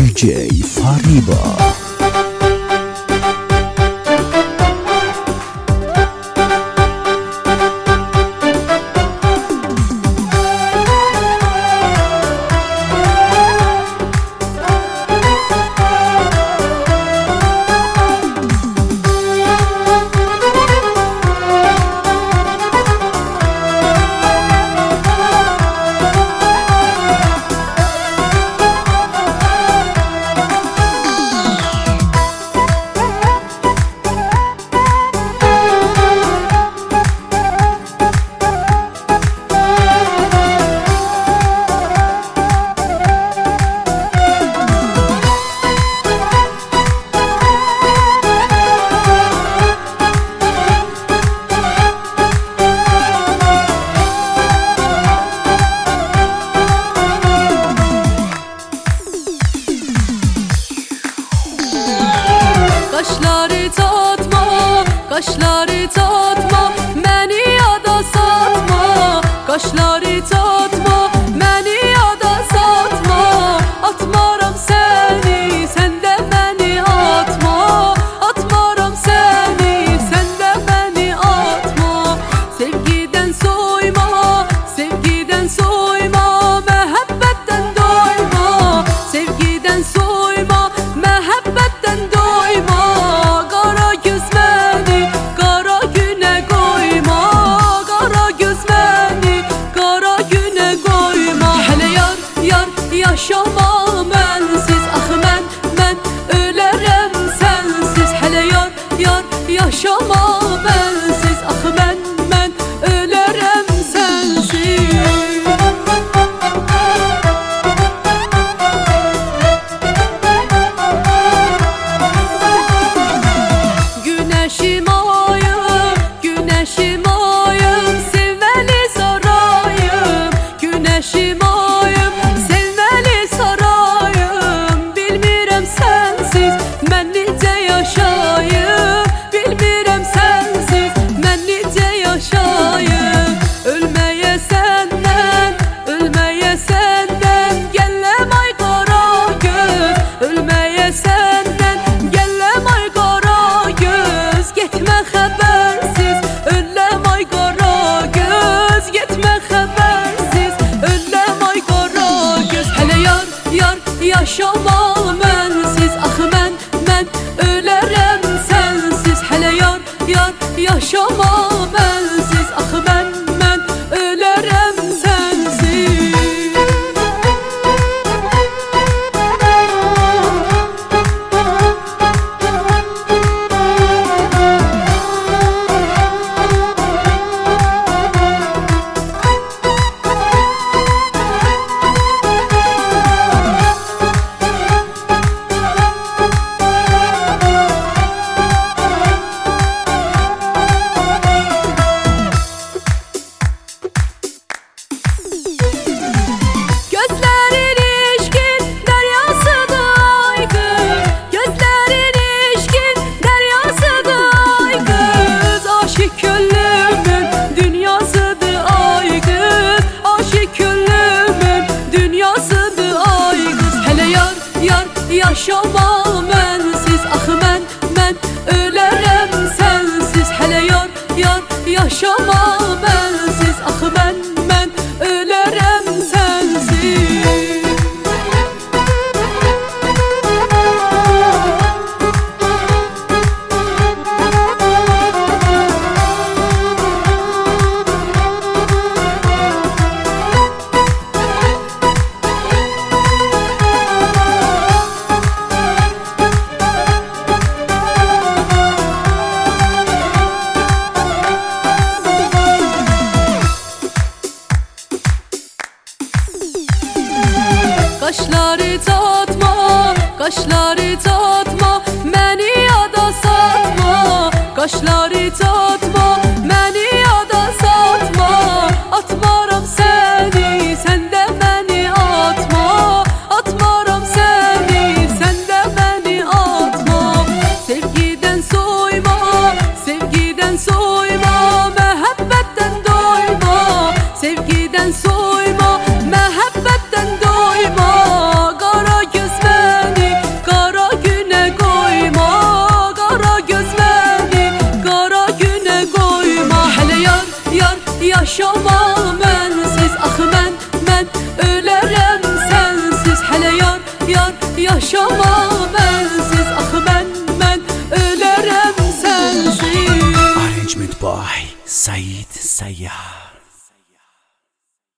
DJ Fariba. Kaşları tatma, məni yada satma. Kaşları tatma, məni yada satma. Atmaram səni, sən də məni atma. Atmaram səni, sən də məni atma. Sevgidən soyma, sevgidən soyma. Məhəbbətdən doyma, sevgidən soyma. Məhəbbətdən doyma. Qara göz məni qara günə qoyma. Qara göz məni qara günə qoyma. Hələ yar, yar yaşama mənsiz. Axı mən ölərəm sənsiz. Hələ yar, yar yaşama mənsiz. Axı mən ölərəm sənsiz. Güneşim ayım, güneşim ayım, sevməli sarayım. Güneşim ayım, sevməli sarayım. Bilmirəm sənsiz mən necə yaşayım. Bilmirəm sənsiz mən necə yaşayım. Ölməyə səndən, ölməyə səndən gəlləm ay qara göz. Ölməyə səndən gəlləm ay qara göz. Getmə xəbərsiz, öləm ay qara göz. Getmə xəbərsiz, öləm ay qara göz. Hələ yar, yar yaşama mənsiz. Axı mən ölərəm sənsiz. Hələ yar, yar yaşama mənsiz. Axı mən ölərəm sənsiz. Gözlerin işkin deryasıdır aygın. Gözlerin işkin deryasıdır aygın. Aşık gönlümün dünyasıdır aygın. Aşık gönlümün dünyasıdır aygın. Hele yar, yar yaşama mənsiz. Axı mən ölərəm sənsiz. Hele yar, yar yaşama mənsiz. Axı mən ölərəm sənsiz. Kaşları tatma, kaşları tatma, məni yada satma. Kaşları tatma, məni yada satma. Atmaram səni, sən də məni atma. Atmaram səni, sən də məni atma. Sevgidən soyma, sevgidən soyma. Məhəbbətdən doyma, sevgidən soyma. Məhəbbətdən doyma. Qara göz məni yaşama bensiz. Axı mən ölərəm sənsiz. Arrangement by Said Sayyah.